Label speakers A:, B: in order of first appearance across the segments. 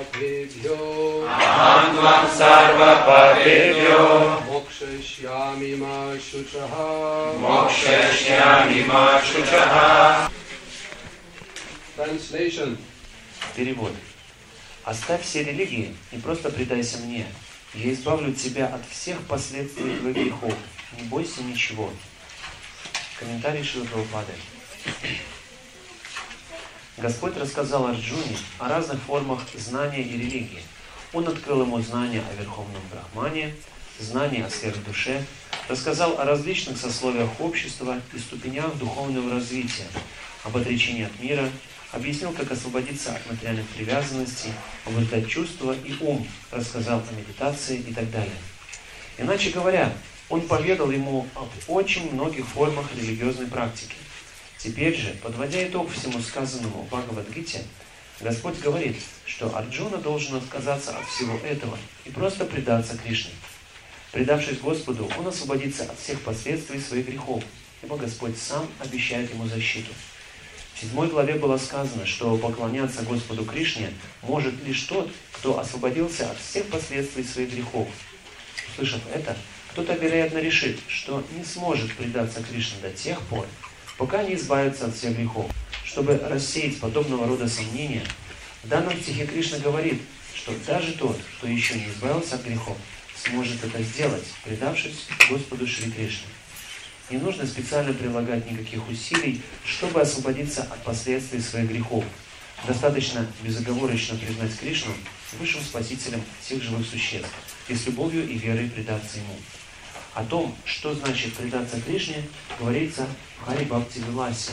A: Pabhebhyo
B: Aham Tvam Sarva Pabhebhyo
A: Mokshashyami Ma Shuchaha
B: Mokshashyami Ma Shuchaha.
A: Translation.
C: Перевод. Оставь все религии и просто предайся мне. Я избавлю тебя от всех последствий твоих грехов. Не бойся ничего. Комментарий Шрилы Прабхупады. Господь рассказал Арджуне о разных формах знания и религии. Он открыл ему знания о Верховном Брахмане, знания о сверхдуше, рассказал о различных сословиях общества и ступенях духовного развития, об отречении от мира, объяснил, как освободиться от материальных привязанностей, обуздать чувства и ум, рассказал о медитации и так далее. Иначе говоря, он поведал ему об очень многих формах религиозной практики. Теперь же, подводя итог всему сказанному в Бхагавад-гите, Господь говорит, что Арджуна должен отказаться от всего этого и просто предаться Кришне. Предавшись Господу, он освободится от всех последствий своих грехов, ибо Господь сам обещает ему защиту. В 7 главе было сказано, что поклоняться Господу Кришне может лишь тот, кто освободился от всех последствий своих грехов. Услышав это, кто-то, вероятно, решит, что не сможет предаться Кришне до тех пор, пока не избавится от всех грехов. Чтобы рассеять подобного рода сомнения, в данном стихе Кришна говорит, что даже тот, кто еще не избавился от грехов, сможет это сделать, предавшись Господу Шри Кришне. Не нужно специально прилагать никаких усилий, чтобы освободиться от последствий своих грехов. Достаточно безоговорочно признать Кришну высшим спасителем всех живых существ и с любовью и верой предаться Ему. О том, что значит предаться Кришне, говорится в Хари Бхакти Виласе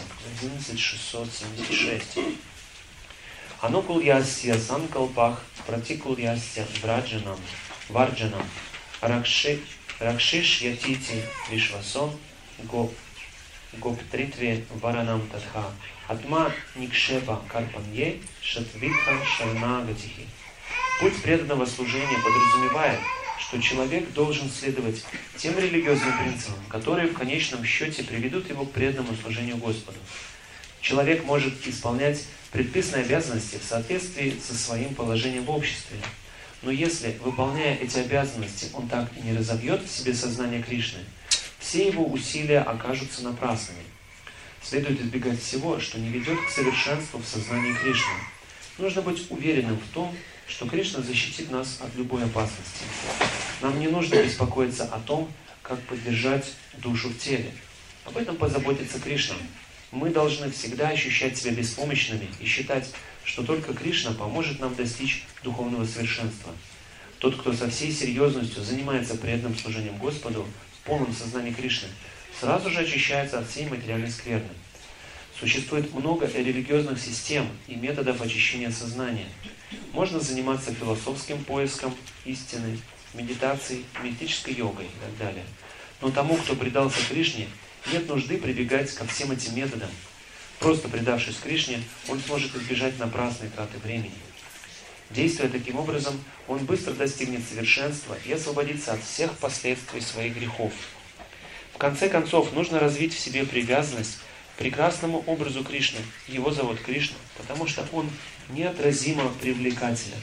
C: 11.676. Анукульясья санкалпах пратикульясья враджанам варджанам ракшиш ятити вишвасон гоптритве варанам татха атма никшепа карпанье шатвитха шарнагатихи. Путь преданного служения подразумевает, что человек должен следовать тем религиозным принципам, которые в конечном счете приведут его к преданному служению Господу. Человек может исполнять предписанные обязанности в соответствии со своим положением в обществе. Но если, выполняя эти обязанности, он так и не разовьет в себе сознание Кришны, все его усилия окажутся напрасными. Следует избегать всего, что не ведет к совершенству в сознании Кришны. Нужно быть уверенным в том, что Кришна защитит нас от любой опасности. Нам не нужно беспокоиться о том, как поддержать душу в теле. Об этом позаботится Кришна. Мы должны всегда ощущать себя беспомощными и считать, что только Кришна поможет нам достичь духовного совершенства. Тот, кто со всей серьезностью занимается преданным служением Господу, в полном сознании Кришны, сразу же очищается от всей материальной скверны. Существует много религиозных систем и методов очищения сознания. Можно заниматься философским поиском истины, медитацией, мистической йогой и так далее. Но тому, кто предался Кришне, нет нужды прибегать ко всем этим методам. Просто предавшись Кришне, он сможет избежать напрасной траты времени. Действуя таким образом, он быстро достигнет совершенства и освободится от всех последствий своих грехов. В конце концов, нужно развить в себе привязанность к прекрасному образу Кришны. Его зовут Кришна, потому что он неотразимо привлекателен.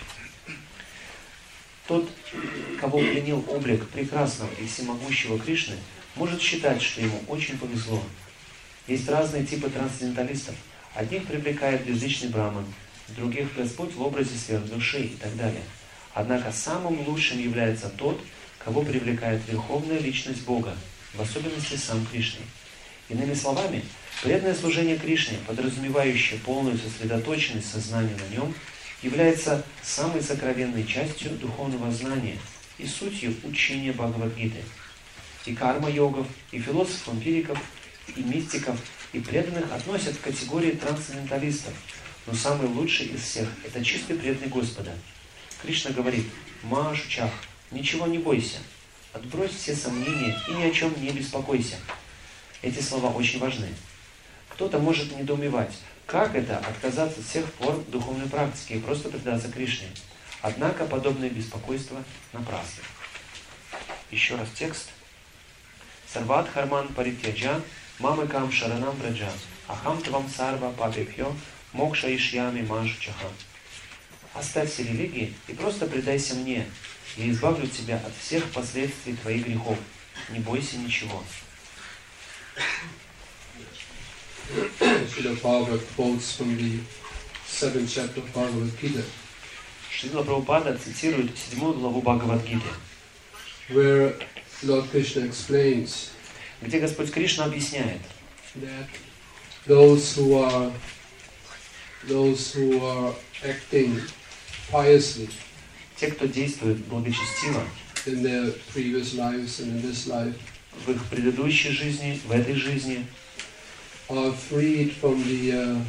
C: Тот, кого пленил облик прекрасного и всемогущего Кришны, может считать, что ему очень повезло. Есть разные типы трансценденталистов. Одних привлекает безличный браман, других Господь в образе сверхдуши и так далее. Однако самым лучшим является тот, кого привлекает верховная личность Бога, в особенности сам Кришна. Иными словами, преданное служение Кришне, подразумевающее полную сосредоточенность сознания на нем, является самой сокровенной частью духовного знания и сутью учения Бхагавад-гиты. И карма-йогов, и философов-эмпириков, и мистиков, и преданных относят к категории трансценденталистов. Но самый лучший из всех – это чистый преданный Господа. Кришна говорит: «Ма шучах, ничего не бойся, отбрось все сомнения и ни о чем не беспокойся». Эти слова очень важны. Кто-то может недоумевать, как это отказаться от всех форм духовной практики и просто предаться Кришне. Однако подобное беспокойство напрасно. Еще раз текст. Сарват харман паритяджа, мамыкам шаранам браджа, ахам твам сарва папепхё, мокша ишьями ма шучаха. Оставь все религии и просто предайся мне. Я избавлю тебя от всех последствий твоих грехов. Не бойся ничего.
A: Srila Prabhupada quotes from the 7th chapter of Bhagavad Gita,
C: Шрила Прабхупада цитирует 7 главу Бхагавад-гиты,
A: where Lord Krishna explains
C: где Господь Кришна объясняет,
A: that those who are acting piously
C: те, кто действует благочестиво
A: in their previous lives and in this life,
C: в их предыдущей жизни, в этой жизни,
A: are freed from the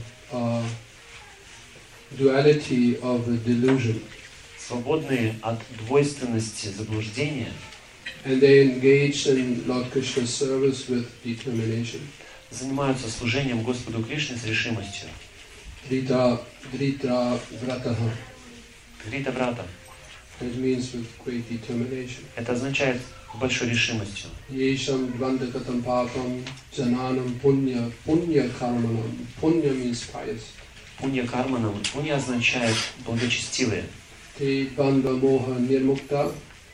A: duality of the delusion,
C: свободные от двойственности заблуждения,
A: and they engage in Lord Krishna's service with determination.
C: занимаются служением Господу Кришне с решимостью.
A: Drita vrataha.
C: Грита брата.
A: It means with great determination.
C: Это означает с большой решимостью.
A: Yesham dvandakatam papam jananam punya karmanam. Punya means pious.
C: Пунья карманам. Пунья означает благочестивые.
A: Te dvandva moha nirmukta.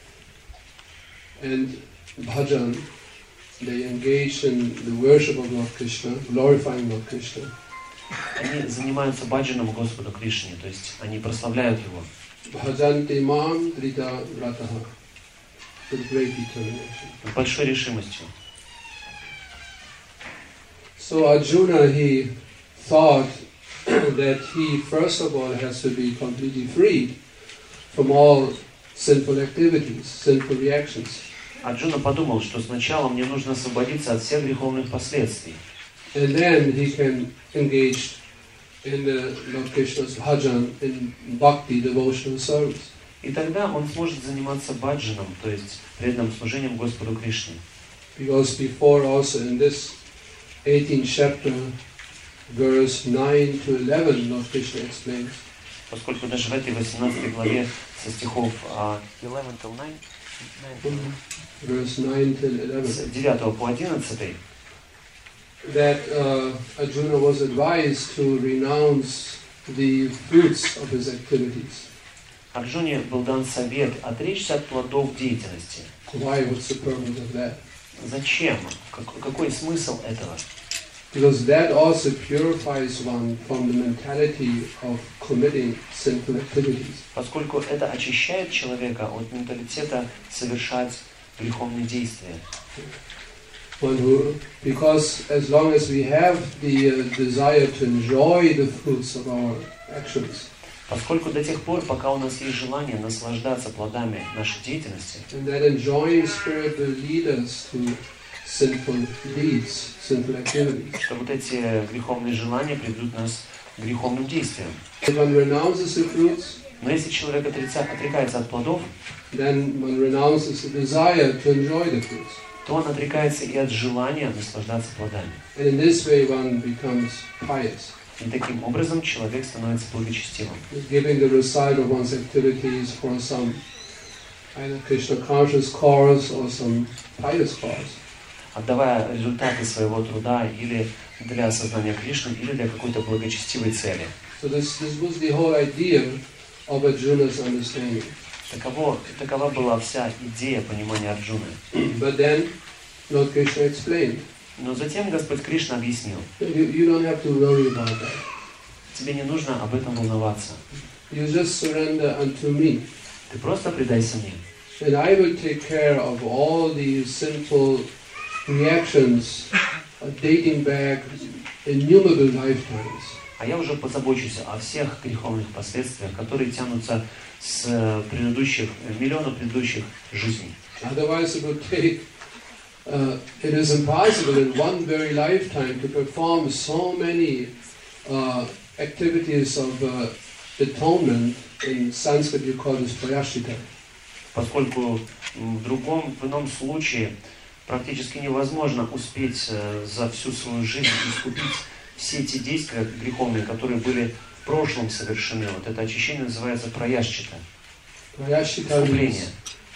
A: And bhajan, they engage in the worship of Lord Krishna, glorifying Lord Krishna.
C: Они занимаются баджаном Господу Кришне, то есть они прославляют Его.
A: Bhajanti mam drita vrataha. With great determination.
C: С большой решимостью.
A: So Arjuna, he thought that he first of all has to be completely freed from all sinful activities, sinful reactions.
C: Арджуна подумал, что сначала мне нужно освободиться от всех греховных последствий.
A: And then he can engage in the Lord Krishna's bhajan, in bhakti, devotional service.
C: И тогда он сможет заниматься баджаном, то есть преданным служением Господу Кришне.
A: Because before also in this 18th chapter, verse 9 to 11, Lord Krishna explains,
C: Поскольку даже в этой 18 главе со стихов 11 till 9,
A: verse 9 till
C: с
A: 11,
C: 9 по 11,
A: that Arjuna was advised to renounce the fruits of his activities.
C: Арджуне был дан совет отречься от плодов деятельности.
A: Why? What's the purpose of that?
C: Зачем? Какой смысл этого?
A: Because that also purifies one from the mentality of committing sinful activities.
C: Поскольку это очищает человека от менталитета совершать греховные действия.
A: Because as long as we have the desire to enjoy the fruits of our actions,
C: Поскольку до тех пор, пока у нас есть желание наслаждаться плодами нашей деятельности,
A: and that enjoying spirit will lead us to sinful deeds, sinful activities.
C: что вот эти греховные желания приведут нас к греховным действиям.
A: If one renounces the fruits,
C: Но если человек отрекается от плодов,
A: then one renounces the desire to enjoy the fruits.
C: то он отрекается и от желания наслаждаться плодами.
A: And in this way one becomes pious,
C: И таким образом человек становится благочестивым,
A: giving the result of one's activities for some either Krishna conscious cause or some pious cause.
C: отдавая результаты своего труда или для осознания Кришны, или для какой-то благочестивой цели.
A: So this was the whole idea of Arjuna's understanding.
C: Такова была вся идея понимания Арджуны.
A: But then Lord Krishna explained,
C: Но затем Господь Кришна объяснил,
A: you don't have to worry about that.
C: тебе не нужно об этом волноваться.
A: You just surrender unto me,
C: Ты просто предайся мне.
A: and I will take care of all these sinful reactions dating back innumerable lifetimes.
C: А я уже позабочусь о всех греховных последствиях, которые тянутся с миллионов предыдущих жизней.
A: Otherwise it would take, it is impossible in one very lifetime to perform so many activities of atonement. In Sanskrit you call this prayashita.
C: Поскольку в ином случае практически невозможно успеть за всю свою жизнь искупить все эти действия греховные, которые были в прошлом совершены. Вот это очищение называется праяшчита. Искупление.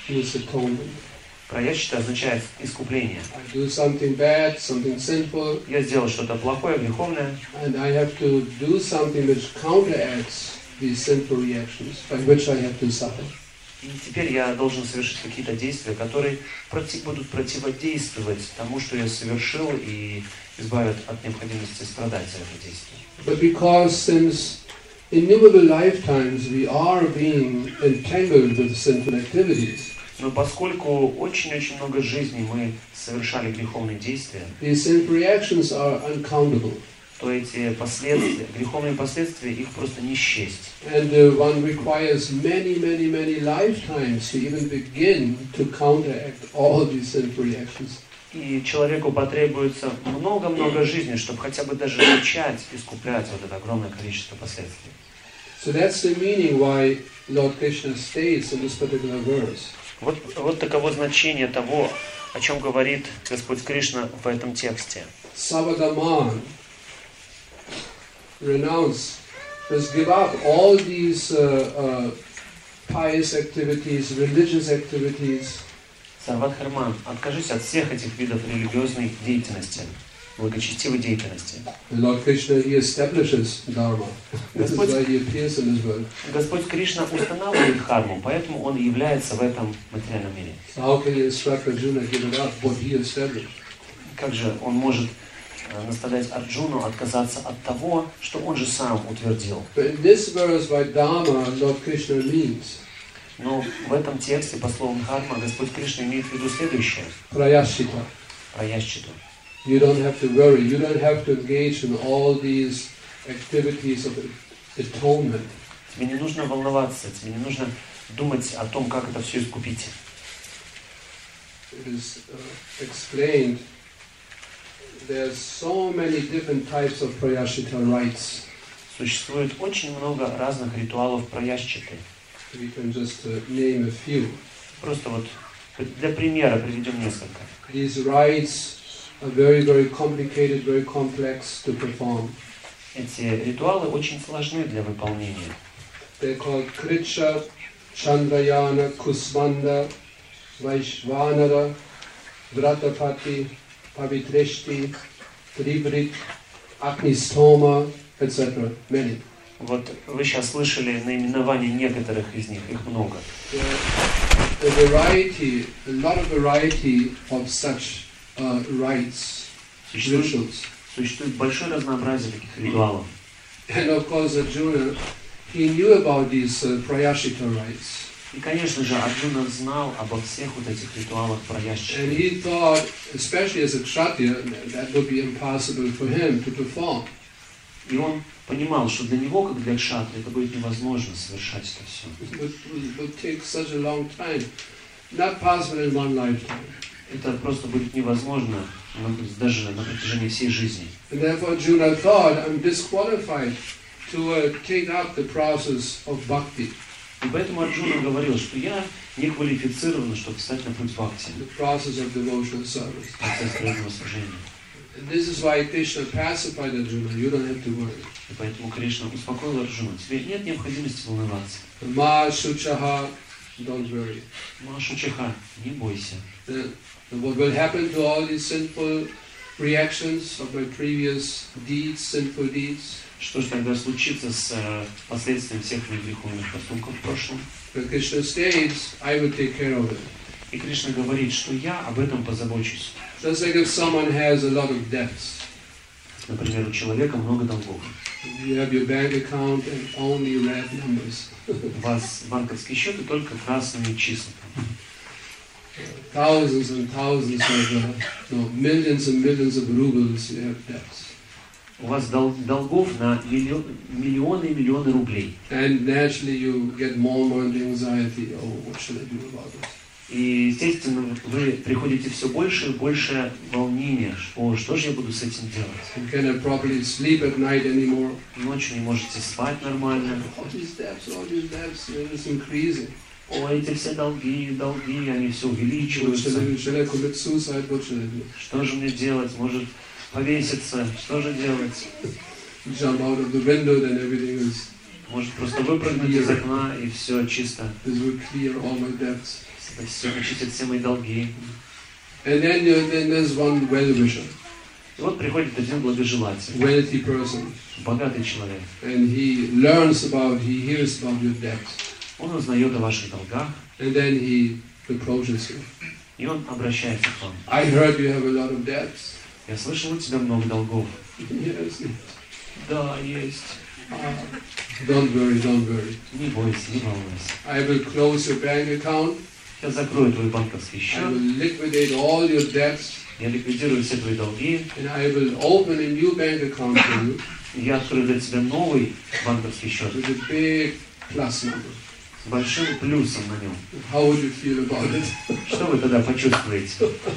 C: Праяшчита означает искупление.
A: I do something bad, something sinful,
C: Я сделал что-то плохое, греховное,
A: and I have to do something which counteracts these sinful reactions by which I have to suffer.
C: И теперь я должен совершить какие-то действия, которые будут противодействовать тому, что я совершил, и избавят от необходимости страдать за это действие.
A: But because since innumerable lifetimes we are being entangled with sinful activities,
C: Но поскольку очень-очень много жизней мы совершали греховные действия,
A: these sinful reactions are uncountable.
C: то эти последствия, греховные последствия, их просто не счесть.
A: And one requires many, many, many lifetimes to even begin to counteract all these sinful reactions.
C: И человеку потребуется много-много жизней, чтобы хотя бы даже начать искуплять вот это огромное количество последствий.
A: So that's the meaning why Lord Krishna states in this particular verse.
C: Вот таково значение того, о чем говорит Господь Кришна в этом тексте.
A: Savadaman, renounce, just give up all these pious activities, religious activities.
C: Сарвадхарман, откажись от всех этих видов религиозной деятельности, благочестивой деятельности.
A: Lord Krishna, he establishes dharma. That's why he appears in this world.
C: Господь Кришна устанавливает дхарму, поэтому Он является в этом материальном мире.
A: So how can he instruct Arjuna give it up what he established?
C: Как же Он может наставлять Арджуну отказаться от того, что Он же сам утвердил?
A: But in this verse by dharma, Lord Krishna means
C: Но в этом тексте по слову дхарма Господь Кришна имеет в виду следующее.
A: prayashita.
C: Праящиту.
A: You don't have to worry. You don't have to engage in all these activities of atonement.
C: Тебе не нужно волноваться, тебе не нужно думать о том, как это все искупить.
A: It is explained. There's so many different types of prayashita rites.
C: Существует очень много разных ритуалов праящиты.
A: We can just name a few.
C: Просто вот для примера приведем несколько.
A: These rites are very, very complicated, very complex to perform.
C: Эти ритуалы очень сложны для выполнения.
A: They're called Kritsha, Chandrayana, Kusmanda, Vaishvanara, Vratapati, Pavitreshti, Trivrit, Agnistoma, etc. Many.
C: Вот вы сейчас слышали наименование некоторых из них, их много.
A: A variety, a lot of variety of such rites, rituals.
C: Существует большое разнообразие таких ритуалов.
A: And of course Arjuna, he knew about these prayashita rites.
C: И, конечно же, Арджуна знал обо всех вот этих ритуалах
A: And
C: праящиты.
A: he thought, especially as a kshatriya, that would be impossible for him to perform.
C: И он понимал, что для него, как для кшатри, это будет невозможно совершать это все.
A: It would take such a long time, not possible in one lifetime.
C: Это просто будет невозможно даже на протяжении всей жизни.
A: And therefore Arjuna thought, I'm disqualified to take up the process of bhakti,
C: И поэтому Арджуна говорил, что я не квалифицирован, чтобы встать на путь бхакти,
A: the process of devotional service.
C: процесс преданного служения.
A: And this is why Krishna pacified Arjuna, you don't have to worry.
C: И поэтому Кришна успокоил Арджуну. Тебе нет необходимости волноваться.
A: Ma shuchaha, don't worry.
C: Машучаха, не бойся.
A: What will happen to all these sinful reactions of my previous deeds, sinful deeds?
C: Что же тогда случится с последствием всех моих греховных поступков в прошлом?
A: But Krishna states, I will take care of it.
C: И Кришна говорит, что я об этом позабочусь.
A: Just like if someone has a lot of debts.
C: Например, у человека много долгов.
A: You have your bank account and only red numbers.
C: У вас банковский счет и только красные числа.
A: Thousands and thousands of, millions and millions of rubles you have debts.
C: У вас долгов на миллионы и миллионы рублей.
A: And naturally you get more and more anxiety. Oh, what should I do about this?
C: И, естественно, вы приходите все больше и больше волнения. Что же я буду с этим делать?
A: You cannot properly sleep at night anymore.
C: Ночью не можете спать нормально.
A: All these debts, it's increasing.
C: Ой, эти все долги, они все
A: What
C: увеличиваются.
A: shall I commit suicide? What should I do?
C: Что же мне делать? Может повеситься? Что же делать?
A: Jump out of the window, then everything is.
C: Может просто выпрыгнуть из окна и все чисто.
A: This will clear all my debts.
C: Все очистит все мои долги.
A: And then there's one well-wisher.
C: И вот приходит один благожелатель,
A: wealthy person,
C: богатый человек.
A: and he hears about your debts,
C: Он узнает о ваших долгах,
A: and then he approaches you.
C: и он обращается к вам.
A: I heard you have a lot of debts.
C: Я слышал, у тебя много долгов.
A: Yes.
C: Да, есть.
A: Don't worry.
C: Не бойся, не волнуйся.
A: I will close your bank account.
C: Я закрою твой банковский
A: I
C: счет,
A: will liquidate all your debts,
C: я ликвидирую все твои долги,
A: and I will open a new bank account for you
C: и я открою для тебя новый банковский счет
A: with a big plus number.
C: с большим плюсом на нем.
A: How would you feel about it?
C: Что вы тогда почувствуете?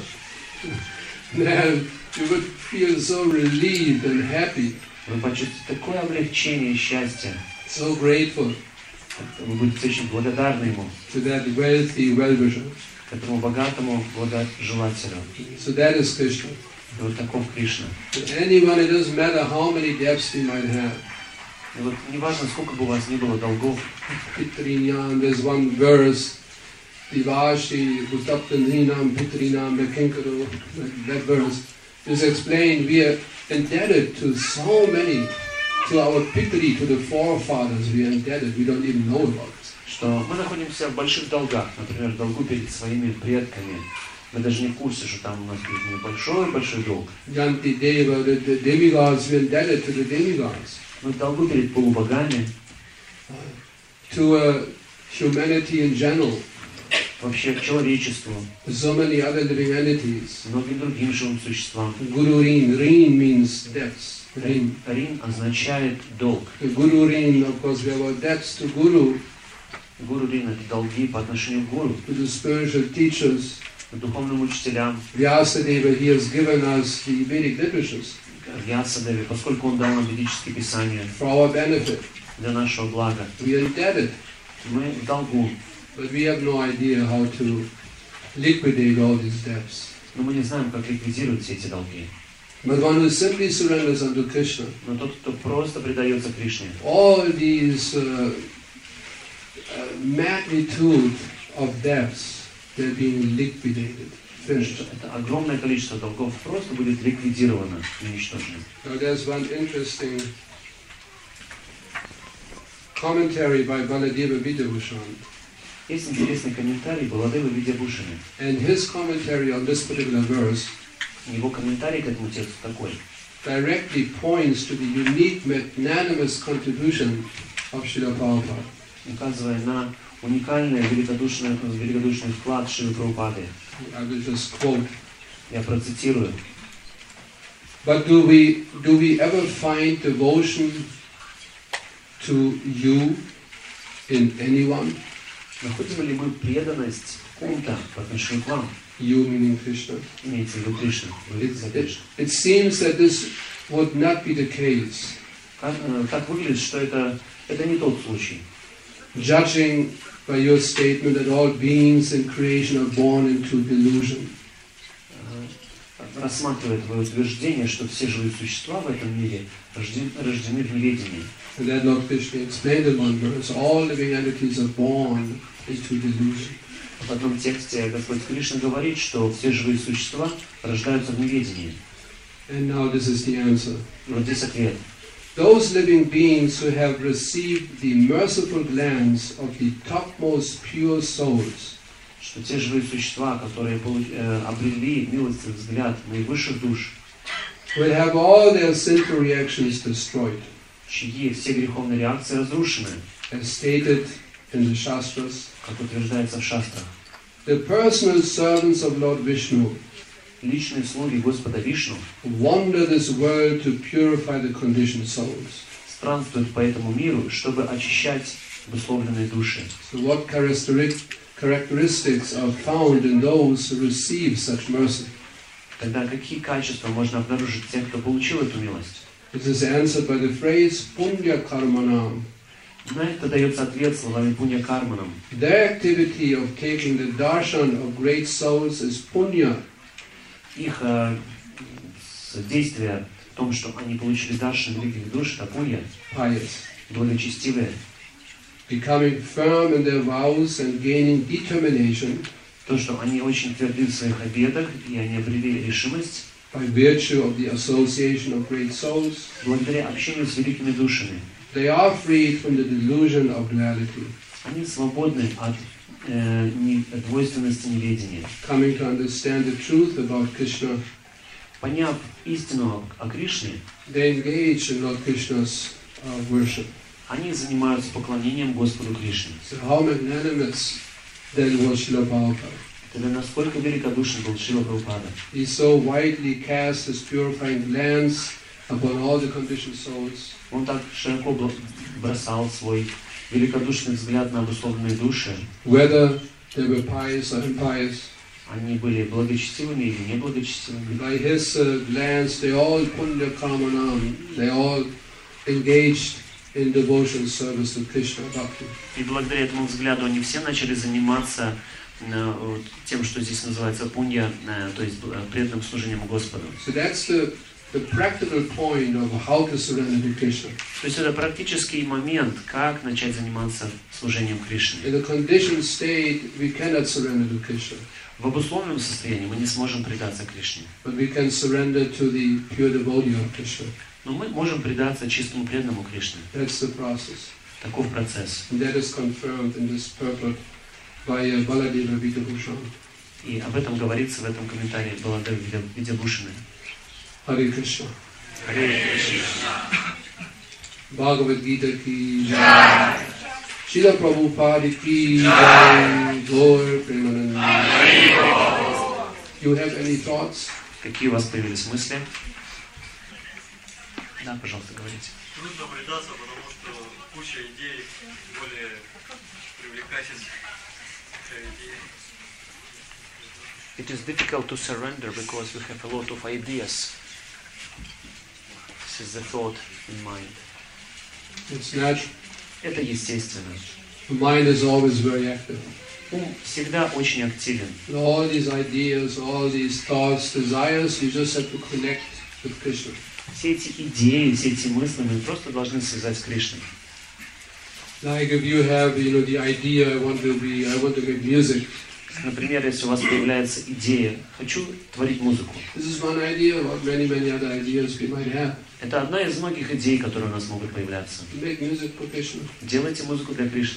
A: Then you would feel so relieved and happy,
C: Вы почувствуете такое облегчение и счастье.
A: so grateful
C: Вы будете очень благодарны ему,
A: to that wealthy well-wisher.
C: этому богатому благожелателю.
A: So that is Krishna.
C: И вот таков Кришна.
A: Anyone, it doesn't matter how many debts we might have.
C: И вот неважно, сколько бы у вас ни было долгов,
A: Pitrinam, there's one verse, Divashi, Bhutaptaninam, Pitrinam, Mekinkaro, that verse is explained, we are indebted to so many, to our Pitri, to the forefathers, we are indebted, we don't even know about it.
C: что мы находимся в больших долгах, например, в долгу перед своими предками. Мы даже не в курсе, что там у нас перед ними большой долг.
A: Yanti Deva, the demigods, we are indebted to the demigods.
C: Мы в долгу перед полубогами,
A: To humanity in general,
C: вообще к человечеству,
A: so many other living entities.
C: многим другим живым существам.
A: Guru Rin, Rin means debts. Rin.
C: Рин означает долг.
A: The Guru Rin, of course, we have our debts to Guru,
C: Гуру Рин — это долги по отношению к гуру,
A: to the spiritual teachers.
C: к духовным учителям,
A: Vyasadeva, he has given us the Vedic literatures
C: к Вьясадеве, поскольку он дал нам ведические писания
A: for our benefit.
C: для нашего блага.
A: We are indebted,
C: Мы в долгу,
A: but we have no idea how to liquidate all these debts.
C: но мы не знаем, как ликвидировать все эти долги.
A: But one who simply surrenders unto Krishna,
C: Но тот, кто просто предается Кришне,
A: all these magnitude of debts, they're being liquidated, finished.
C: это огромное количество долгов просто будет ликвидировано и уничтожено.
A: Now there's one interesting commentary by Baladeva Vidyabhushan,
C: Есть интересный комментарий Баладевы Видьябхушана.
A: and his commentary on this particular verse
C: Его комментарий к этому тексту такой.
A: directly points to the unique magnanimous contribution of Srila Prabhupada.
C: Указывая на уникальный великодушный вклад Шрилы Прабхупады.
A: I will just quote.
C: Я процитирую.
A: But do we ever find devotion to you in anyone?
C: Находим ли мы преданность кому-то по отношению к вам?
A: You meaning Krishna.
C: Имеется в виду Кришна.
A: It seems that this would not be the case.
C: Так выглядит, что это не тот случай.
A: Judging by your statement that all beings in creation are born into delusion.
C: Рассматривая твое утверждение, что все живые существа в этом мире рождены в неведении.
A: And that Lord Krishna explained in one verse, all living entities are born into delusion.
C: В одном тексте Господь Кришна говорит, что все живые существа рождаются в неведении.
A: And now this is the answer.
C: И вот здесь ответ.
A: Those living beings who have received the merciful glance of the topmost pure souls,
C: Что те живые существа, которые обрели милостивый взгляд наивысших душ,
A: will have all their sinful reactions destroyed,
C: чьи все греховные реакции разрушены,
A: as stated in the Shastras.
C: как утверждается в шастрах.
A: The personal servants of Lord Vishnu
C: Личные слуги Господа Вишну
A: wander this world to purify the conditioned souls.
C: странствуют по этому миру, чтобы очищать обусловленные души.
A: So what characteristics are found in those who receive such mercy?
C: Тогда какие качества можно обнаружить в тех, кто получил эту милость?
A: This is answered by the phrase punya karmanam.
C: На это дается ответ словами пунья карманам.
A: Their activity of taking the darshan of great souls is punya.
C: Их действие в том, что они получили даршан великих душ, это пунья,
A: Pious.
C: благочестивые.
A: Becoming firm in their vows and gaining determination,
C: То, что они очень тверды в своих обетах, и они обрели решимость,
A: by virtue of the association of great souls,
C: благодаря общению с великими душами,
A: they are freed from the delusion of duality,
C: они свободны от двойственности неведения.
A: coming to understand the truth about Krishna.
C: Поняв истину о Кришне,
A: They engage in Lord Krishna's worship.
C: они занимаются поклонением Господу Кришне.
A: So how magnanimous then was Srila Prabhupada.
C: Тогда насколько великодушен был Шрила Прабхупада.
A: He so widely cast his purifying glance upon all the conditioned souls.
C: Он так широко бросал свой великодушный взгляд на обусловленные души.
A: Whether they were pious or impious.
C: Они были благочестивыми или неблагочестивыми.
A: By his glance, they all punya kamanam. They all engaged in devotional service to Krishna Bhakti.
C: И благодаря этому взгляду они все начали заниматься тем, что здесь называется пунья, то есть преданным служением Господу.
A: So that's the practical point of how to surrender to Krishna.
C: То есть это практический момент, как начать заниматься служением Кришне.
A: In a conditioned state, we cannot surrender to Krishna.
C: В обусловленном состоянии мы не сможем предаться Кришне.
A: But we can surrender to the pure devotee of Krishna.
C: Но мы можем предаться чистому преданному Кришне.
A: That's the process.
C: Таков процесс.
A: And that is confirmed in this purport by Baladeva Vidabhushan.
C: И об этом говорится в этом комментарии Баладева Видябхушаны.
A: Hare Krishna.
C: Харе Кришна.
A: Bhagavad Gita ki jai. Srila Prabhupada ki jai. Gaur Premanand. You have any thoughts?
C: Какие у вас появились мысли? Да, пожалуйста, говорите.
D: Трудно предаться, потому что куча идей более привлекательных.
C: It is difficult to surrender because we have a lot of ideas. This is the thought in mind.
A: It's natural.
C: Это естественно.
A: The mind is always very active.
C: Ум всегда очень активен.
A: All these ideas, all these thoughts, desires, you just have to connect with Krishna.
C: Все эти идеи, все эти мысли мы просто должны связать с Кришной.
A: Like if you have, the idea, I want to make music.
C: Например, если у вас появляется идея, хочу творить музыку.
A: This is one idea, but many other ideas we might have.
C: Это одна из многих идей, которые у нас могут появляться.
A: Make music for Krishna.
C: Делайте музыку для Кришны.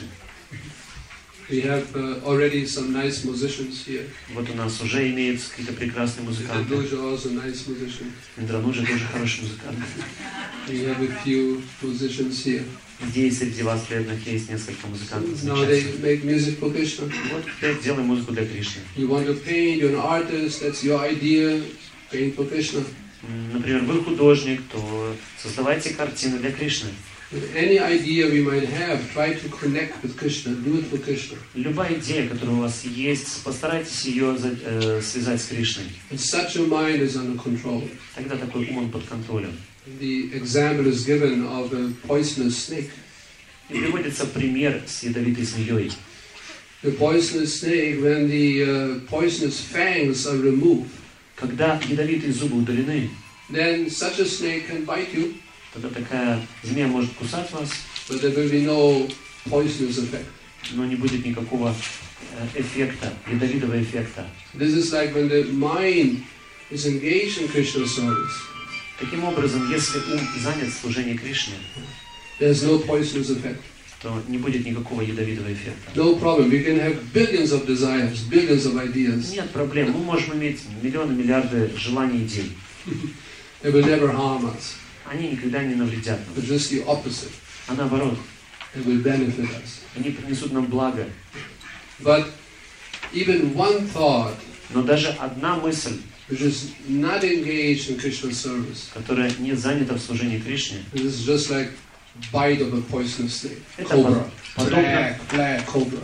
A: We have already some nice musicians here.
C: Вот у нас уже имеются какие-то прекрасные музыканты.
A: Indranujja also nice musician.
C: Индрануджа тоже хороший музыкант.
A: We have a few musicians here.
C: Надеюсь, среди вас, преданных, есть несколько музыкантов
A: Now they
C: замечательных.
A: make music for Krishna.
C: Вот теперь делаем музыку для Кришны.
A: You want to paint, you're an artist, that's your idea, paint for Krishna.
C: Например, вы художник, то создавайте картины для Кришны.
A: With any idea we might have, try to connect with Krishna, do it for Krishna.
C: Любая идея, которая у вас есть, постарайтесь ее связать с Кришной.
A: And such a mind is under control.
C: Тогда такой ум он под контролем.
A: The example is given of a poisonous snake.
C: И приводится пример с ядовитой змеей.
A: The poisonous snake, when the poisonous fangs are removed,
C: Когда ядовитые зубы удалены,
A: then such a snake can bite you,
C: тогда такая змея может кусать вас,
A: but there will be no poisonous effect.
C: но не будет никакого эффекта, ядовитого эффекта.
A: This is like when the mind is engaged in Krishna service.
C: Таким образом, если ум занят в служении Кришне,
A: There's no poisonous effect.
C: то не будет никакого ядовитого эффекта.
A: No problem. We can have billions of desires, billions of ideas.
C: Нет проблем. Мы можем иметь миллионы, миллиарды желаний и идей.
A: They will never harm us.
C: Они никогда не навредят нам.
A: But just the opposite.
C: А наоборот,
A: They will benefit us.
C: они принесут нам благо.
A: But even one thought
C: Но даже одна мысль,
A: which is not engaged in Krishna service,
C: которая не занята в служении Кришне,
A: this is just like bite of a poisonous snake.
C: Это
A: Cobra.
C: подобно
A: Black cobra.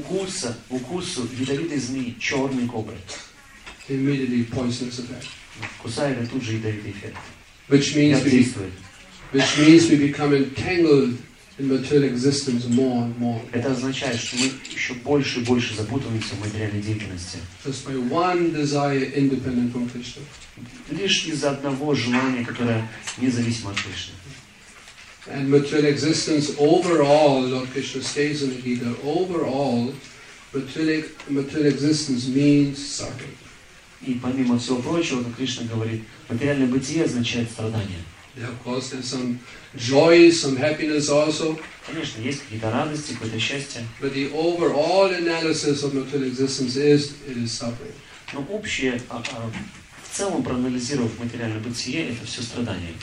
C: укусу ядовитой змеи, черной кобры.
A: Immediately poisonous effect.
C: Кусает и тут же ядовитый эффект.
A: Which means
C: Яд действует.
A: we become entangled in material existence more and more.
C: Это означает, что мы еще больше и больше запутываемся в материальной деятельности.
A: Just by one desire independent from Krishna.
C: Лишь из-за одного желания, которое независимо от Кришны.
A: And material existence overall, Lord Krishna states in the Gita, overall, material existence means suffering.
C: И помимо всего прочего, как Кришна говорит, материальное бытие означает страдание.
A: Yeah, of course, there's some joy, some happiness also.
C: Конечно, есть какие-то радости, какое-то счастье.
A: But the overall analysis of material existence is it is suffering.
C: Но общее, в целом проанализировав материальное бытие, это все страдание.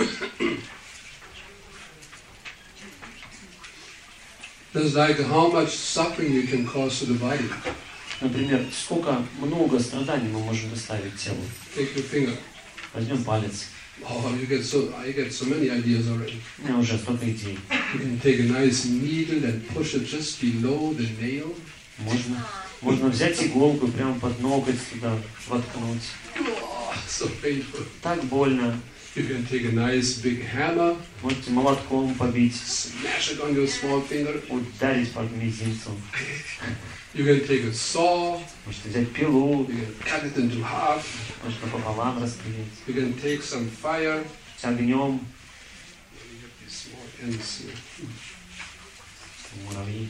A: It's like how much suffering we can cause to the body.
C: Например, сколько много страданий мы можем доставить телу.
A: Take your finger.
C: Возьмем палец.
A: Oh, I get so many ideas already.
C: У меня уже столько идей.
A: You can take a nice needle and push it just below the nail.
C: Можно взять иголку и прямо под ноготь туда воткнуть.
A: Oh, so painful.
C: Так больно.
A: You can take a nice big hammer.
C: Можете молотком побить.
A: Smash it on your small finger.
C: Ударить по мизинцу.
A: You can take a saw.
C: Можете взять пилу.
A: You can cut it into half.
C: Можно пополам распилить.
A: You can take some fire.
C: С огнем.
A: Small ends here.
C: Муравьи.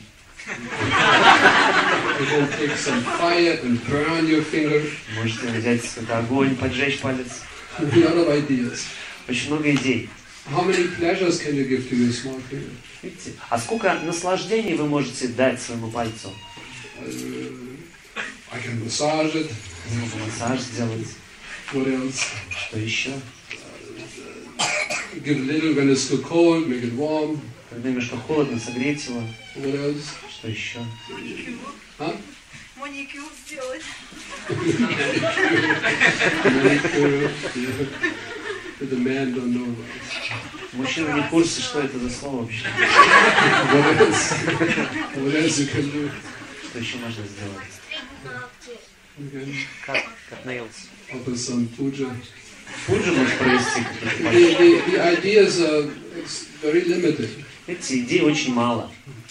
A: You can take some fire and burn your finger.
C: Можете взять огонь, поджечь палец.
A: A lot of ideas.
C: Очень много идей.
A: How many pleasures can you give to your small finger?
C: Видите? А сколько наслаждений вы можете дать своему пальцу?
A: I can massage it.
C: Можно массаж сделать.
A: What else?
C: Что еще?
A: Give a little when it's too cold, make it warm.
C: Когда немножко холодно, согреть его.
A: What else?
C: Что еще?
A: Huh?
E: Маникюр сделать.
A: Manicure. The man don't know.
C: Мужчина не в курсе, что это за слово вообще.
A: What else? What else you can do?
C: Что еще можно сделать?
A: You can
C: Как nails.
A: offer some puja.
C: Пуджу можешь провести.
A: The ideas are very limited.
C: Видите, идей очень мало.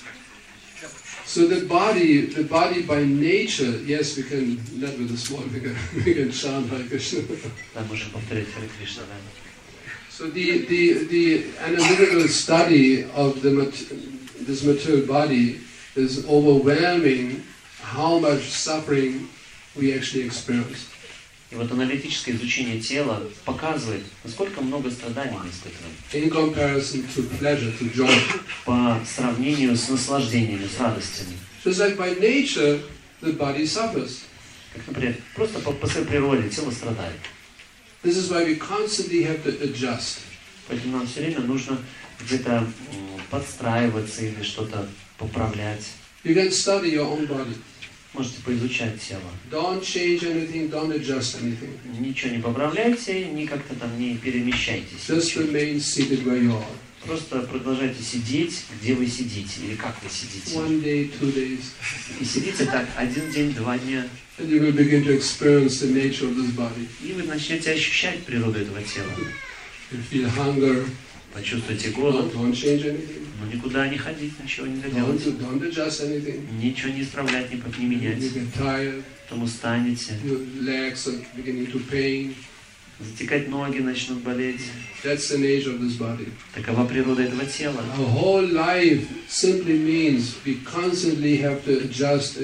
A: So the body by nature, yes, we can, not with a small finger, we can chant Hare Krishna.
C: Да, можем повторять Харе Кришна, да.
A: So the analytical study of this material body is overwhelming how much suffering we actually experience.
C: И вот аналитическое изучение тела показывает, насколько много страданий мы испытываем.
A: In comparison to pleasure, to joy.
C: По сравнению с наслаждениями, с радостями.
A: Just like by nature, the body suffers.
C: Как, например, просто по своей природе тело страдает.
A: This is why we constantly have to adjust.
C: Поэтому нам все время нужно где-то подстраиваться или что-то поправлять.
A: You can study your own body.
C: Можете поизучать тело.
A: Don't change anything, don't adjust anything.
C: Ничего не поправляйте, ни как-то там не перемещайтесь.
A: Just remain seated where you are.
C: Просто продолжайте сидеть, где вы сидите, или как вы сидите.
A: 1 day, 2 days.
C: И сидите так 1 день, 2 дня.
A: And you will begin to experience the nature of this body.
C: И вы начнете ощущать природу этого тела.
A: You feel hunger.
C: Почувствуйте голод.
A: Don't change anything.
C: Но никуда не ходить, ничего не делать.
A: Don't adjust anything.
C: Ничего не исправлять, не менять.
A: You get tired.
C: Потом устанете.
A: Your legs are beginning to pain.
C: Затекать ноги начнут болеть.
A: That's the nature of this body.
C: Такова природа этого тела.
A: Our whole life simply means we constantly have to adjust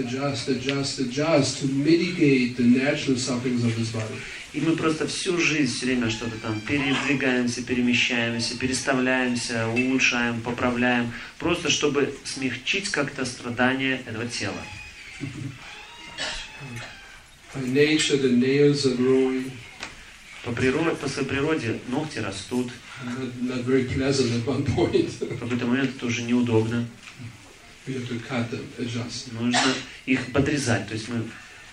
A: to mitigate the natural sufferings of this body.
C: И мы просто всю жизнь все время что-то там передвигаемся, перемещаемся, переставляемся, улучшаем, поправляем, просто чтобы смягчить как-то страдания этого тела.
A: By nature, the nails are growing.
C: По своей природе ногти растут.
A: Not very pleasant at one point.
C: В какой-то момент это уже неудобно.
A: We have to cut them, adjust.
C: Нужно их подрезать. То есть мы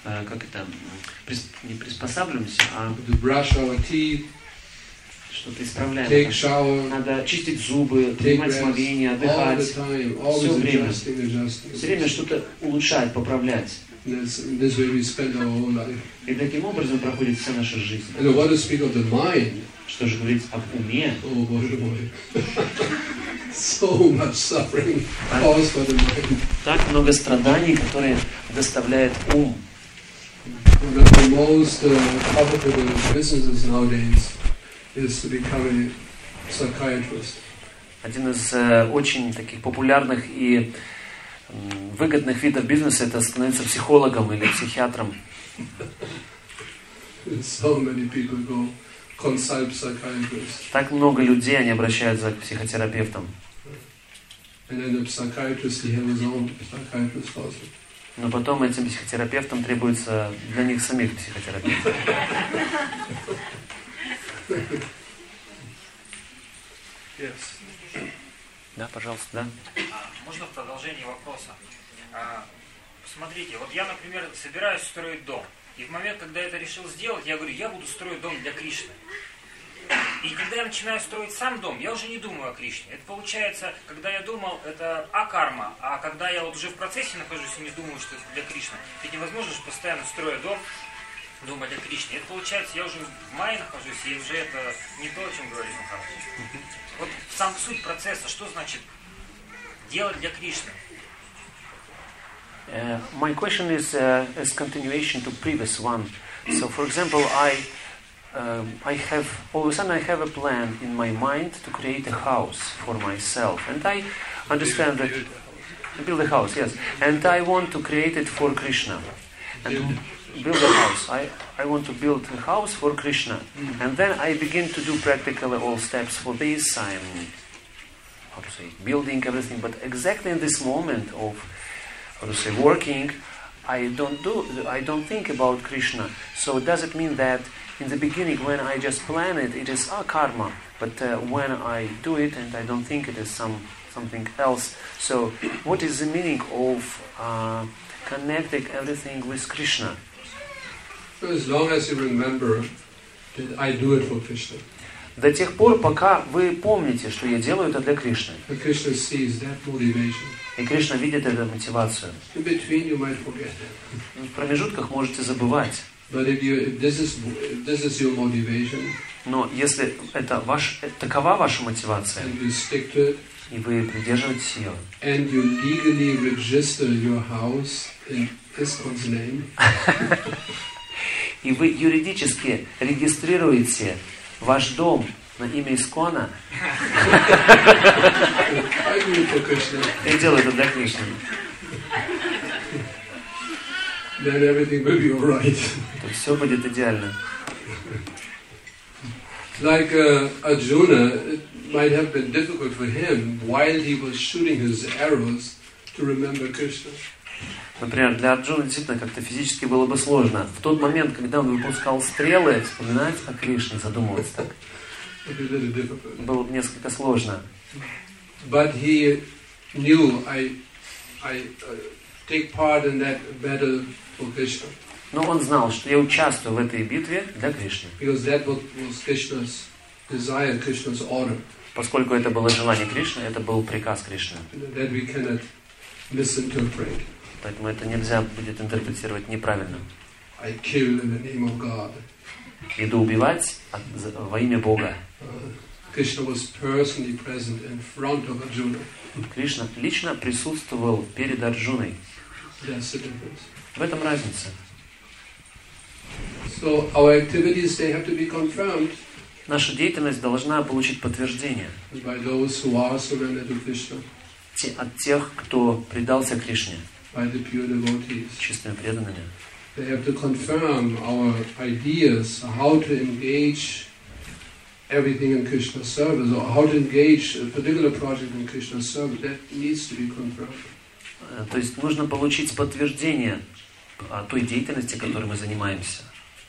C: не приспосабливаемся, а
A: To brush our teeth,
C: что-то исправляем.
A: take shower,
C: Надо чистить зубы,
A: take
C: принимать
A: rest,
C: смоление,
A: all
C: отдыхать.
A: the time,
C: Всё
A: always
C: время.
A: adjusting.
C: Все время что-то улучшать, поправлять.
A: This way we spend our whole life.
C: И таким образом проходит вся наша жизнь.
A: And what to speak of the mind?
C: Что же говорить об уме?
A: Oh boy. So much suffering caused by the mind.
C: Так много страданий, которые доставляет ум.
A: One of the most profitable businesses nowadays is to become a psychiatrist.
C: Один из очень таких популярных и выгодных видов бизнеса — это становиться психологом или психиатром.
A: So many people go consult psychiatrists.
C: Так много людей, они обращаются к психотерапевтам.
A: And then the psychiatrist, he has his own psychiatrist also.
C: Но потом этим психотерапевтам требуется для них самих психотерапевтов.
A: Yes.
C: Да, пожалуйста, да.
F: Можно в продолжении вопроса? Смотрите, вот я, например, собираюсь строить дом. И в момент, когда я это решил сделать, я говорю, я буду строить дом для Кришны. И когда я начинаю строить сам дом, я уже не думаю о Кришне. Это получается, когда я думал, это акарма. А когда я вот уже в процессе нахожусь и не думаю, что это для Кришны, ведь невозможно же постоянно строя дом, думать о Кришне. Это получается, я уже в майе нахожусь, и уже это не то, о чем говорит Махарадж. Вот сам суть процесса, что значит делать для Кришны?
C: My question is as continuation to previous one. So, for example, I have all of a sudden I have a plan in my mind to create a house for myself, and I understand that build a house, yes, and I want to create it for Krishna, and build a house. I want to build a house for Krishna, and then I begin to do practically all steps for this. I'm how to say building everything, but exactly in this moment of how to say working, I don't think about Krishna. So does it mean that in the beginning when I just plan it, it is karma, but when I do it and I don't think it is something else? So what is the meaning of connecting everything with Krishna?
A: As long as you remember that I do it for Krishna.
C: До тех пор, пока вы помните, что я делаю это для Кришны.
A: And Krishna sees that motivation.
C: И Кришна видит эту мотивацию.
A: In between you might forget.
C: В промежутках можете забывать.
A: But if this is your motivation,
C: Но если это такова ваша мотивация,
A: and you stick to it,
C: и вы придерживаетесь ее,
A: and you legally register your house in ISKCON's name,
C: и вы юридически регистрируете ваш дом на имя Искона,
A: I do it for Krishna,
C: и делаю это для Кришны,
A: then everything will be alright.
C: то все будет идеально.
A: Like Arjuna, it might have been difficult for him while he was shooting his arrows to remember Krishna.
C: Например, для Арджуны действительно как-то физически было бы сложно. В тот момент, когда он выпускал стрелы, вспоминать о Кришне, задумываться так, было бы несколько сложно.
A: But he knew I take part in that battle for Krishna.
C: Но он знал, что я участвую в этой битве для Кришны.
A: Because that was Krishna's desire, Krishna's order.
C: Поскольку это было желание Кришны, это был приказ Кришны.
A: That we cannot misinterpret.
C: Поэтому это нельзя будет интерпретировать неправильно.
A: I kill in the name of God.
C: Иду убивать во имя Бога.
A: Krishna was personally present in front of Arjuna.
C: Кришна лично присутствовал перед Арджуной.
A: That's the difference.
C: В этом разница.
A: So our activities, they have to be confirmed
C: Наша деятельность должна получить подтверждение
A: by those who are surrendered to Krishna,
C: от тех, кто предался Кришне,
A: by the pure devotees.
C: чистыми преданными.
A: They have to confirm our ideas, how to engage everything in Krishna's service, or how to engage a particular project in Krishna's service. That needs to be confirmed.
C: То есть нужно получить подтверждение о той деятельности, которой мы занимаемся.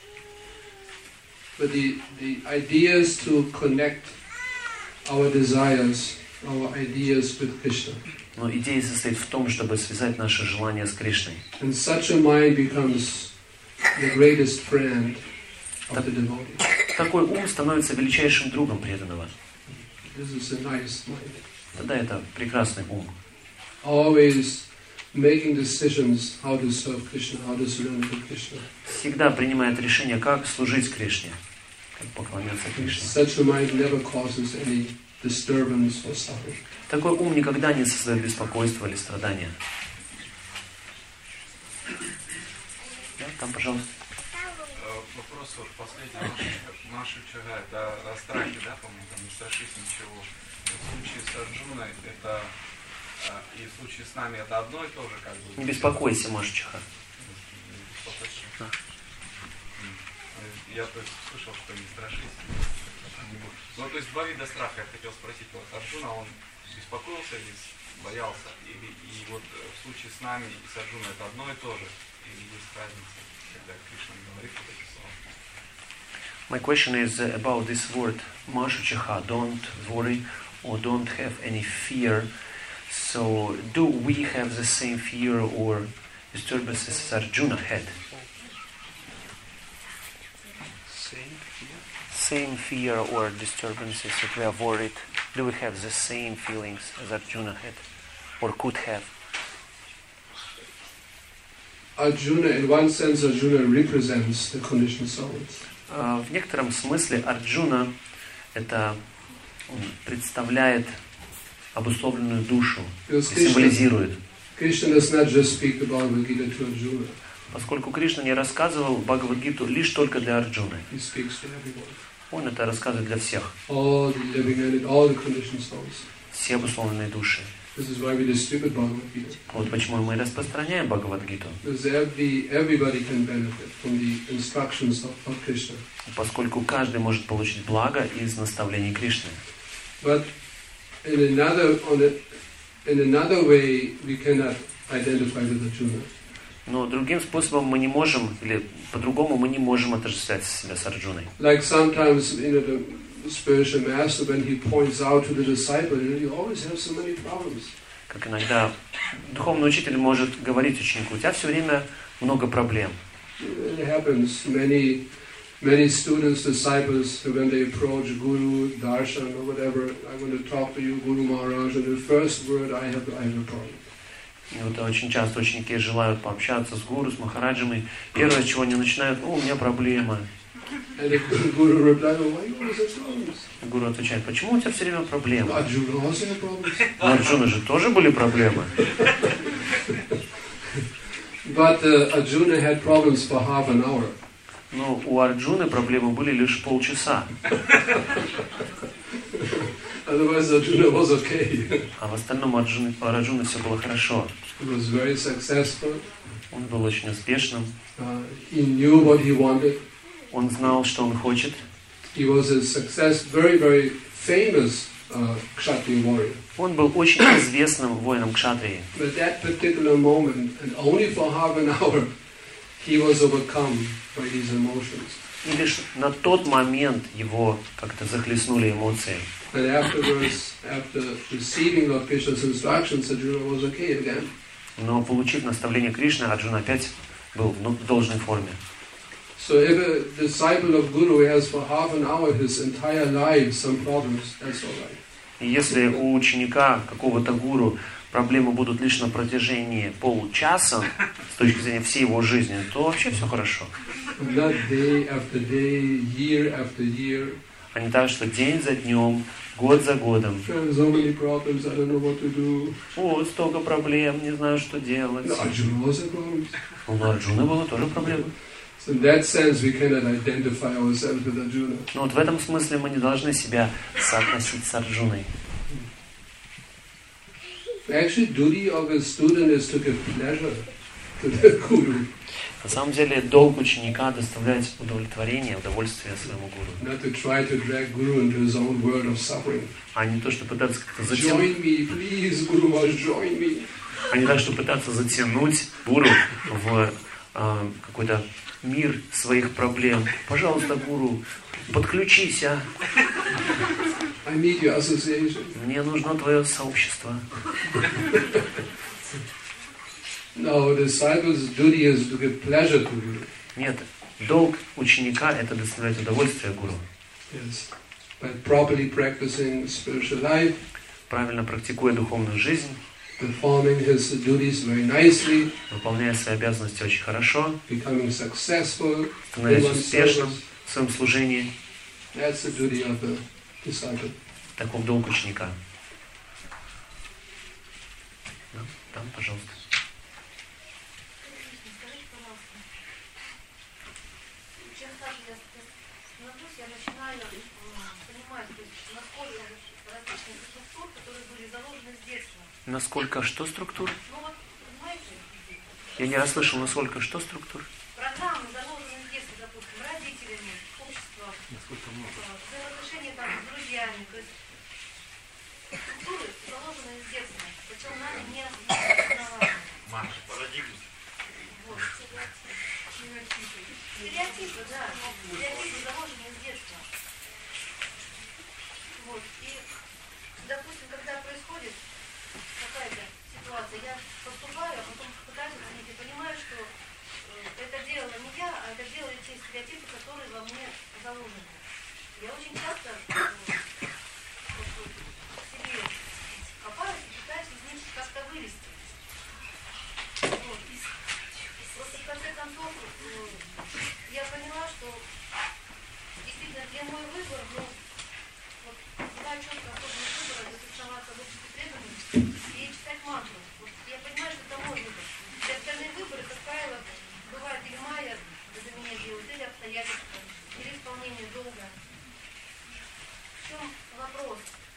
A: But the idea is to connect our desires, our ideas with Krishna.
C: Но идея состоит в том, чтобы связать наши желания с Кришной.
A: And such a mind becomes the greatest friend of the devotee.
C: Такой ум становится величайшим другом преданного.
A: This is a nice mind.
C: Тогда это прекрасный ум.
A: Always making decisions how to serve Krishna, how to surrender to Krishna.
C: Всегда принимает решение, как служить Кришне, как поклоняться Кришне.
A: Such a mind never causes any disturbance or suffering.
C: Такой ум никогда не создает беспокойства или страдания. Да, там, пожалуйста.
G: Вопрос вот последний. Наша чага, это о страхе, да, по-моему, там не страшись ничего. В случае с Арджуной это и в случае с нами это одно и то же, как бы.
C: Не беспокойся, Машчиха.
G: Я то есть слышал, что не страшись. Ну, то есть два вида страха я хотел спросить. Вот Арджуна, он беспокоился или боялся? И вот в случае с нами и с Арджуной это одно и то же? Или есть разница, когда Кришна говорит вот эти слова?
C: My question is about this word, Mashuchaha, don't worry or don't have any fear. So, do we have the same fear or disturbances as Arjuna had? Same fear or disturbances that we are worried. Do we have the same feelings as Arjuna had or could have?
A: Arjuna, in one sense, Arjuna represents the conditioned souls.
C: В некотором смысле Арджуна это представляет обусловленную душу, символизирует.
A: Krishna does not just speak the Bhagavad Gita to Arjuna.
C: Поскольку Кришна не рассказывал Бхагавад-гиту лишь только для Арджуны.
A: He speaks to everyone.
C: Он это рассказывает для всех.
A: All the living and all the conditioned souls.
C: Все обусловленные души.
A: This is why we distribute Bhagavad Gita.
C: Вот почему мы распространяем Бхагавад-гиту.
A: Because everybody can benefit from the instructions of Krishna.
C: Поскольку каждый может получить благо из наставлений Кришны.
A: But in another way, we cannot identify with Arjuna.
C: Но другим способом мы не можем, или по-другому мы не можем отождествлять себя с Арджуной.
A: Like sometimes, the spiritual master, when he points out to the disciple, you always have so many problems.
C: Как иногда духовный учитель может говорить ученику, у тебя все время много проблем.
A: It happens. Many students, disciples, when they approach Guru, Darshan, or whatever, I want to talk to you, Guru Maharaj, and the first word I have a problem.
C: И вот очень часто ученики желают пообщаться с гуру, с махараджем, первое, с чего они начинают, у меня проблема.
A: And the Guru replies, why you always have problems?
C: Гуру отвечает, почему у тебя все время проблемы?
A: Arjuna also had problems.
C: У Арджуны же тоже были проблемы.
A: But Arjuna had problems for half an hour.
C: Но у Арджуны проблемы были лишь полчаса.
A: Otherwise, Arjuna was okay.
C: А в остальном у Арджуны все было хорошо.
A: He was very successful.
C: Он был очень успешным.
A: He knew what he wanted.
C: Он знал, что он хочет.
A: He was a very, very famous Kshatriya warrior.
C: Он был очень известным воином кшатрии.
A: But at that particular moment, and only for half an hour, he was overcome by these emotions.
C: И лишь на тот момент его как-то захлестнули эмоции.
A: And afterwards, after receiving Lord Krishna's instructions, Arjuna was okay again.
C: Но получив наставление Кришны, Арджуна опять был в должной форме.
A: So if a disciple of Guru has for half an hour his entire life some problems, that's all right.
C: И если у ученика какого-то гуру проблемы будут лишь на протяжении получаса, с точки зрения всей его жизни, то вообще все хорошо.
A: Not day after day, year after year.
C: А не так, что день за днем, год за годом.
A: So many problems, I don't know what to do.
C: О, столько проблем, не знаю, что делать.
A: No, Arjuna also had problems.
C: У Арджуны было тоже проблемы.
A: So in that sense, we cannot identify ourselves with Arjuna.
C: Но вот в этом смысле мы не должны себя соотносить с Арджуной.
A: Actually, duty of a student is to give pleasure to the Guru.
C: На самом деле, долг ученика доставлять удовлетворение, удовольствие своему гуру.
A: Not to try to drag Guru into his own world of suffering.
C: А не то, что пытаться как-то
A: Join me, please, Guru Maharaj, join me.
C: А не так, что пытаться затянуть гуру в какой-то мир своих проблем. Пожалуйста, гуру, подключись, а?
A: I need your association.
C: Мне нужно твое сообщество.
A: No, the disciple's duty is to give pleasure to Guru.
C: Нет, долг ученика – это доставлять удовольствие гуру.
A: Yes. By properly practicing spiritual life,
C: правильно практикуя духовную жизнь,
A: performing his duties very nicely,
C: выполняя свои обязанности очень хорошо,
A: becoming successful,
C: становясь успешным в своем служении.
A: That's the duty of the disciple.
C: Таков долг ученика. Там, пожалуйста. Насколько что структур?
E: Ну вот, понимаете?
C: Я не расслышал, насколько что структур?
E: Программы заложены в детстве, допустим, родители
D: Парадигма.
E: Стереотипы, да. Стереотипы заложены с детства. Вот. И, допустим, когда происходит какая-то ситуация, я поступаю, а потом пытаюсь оценить и понимаю, что это делала не я, а это делали те стереотипы, которые во мне заложены. Я очень часто себе копаюсь и пытаюсь из них как-то вылезти. Вот. Просто в конце концов я поняла, что действительно для мой выбор, вот, была четко особенность выбора, зафиксоваться в обществе преданности и читать мантру. Вот, я понимаю, что это мой выбор. Все остальные выборы, как правило, бывает или майя за меня делают, или обстоятельства, или исполнение долга. В чем вопрос?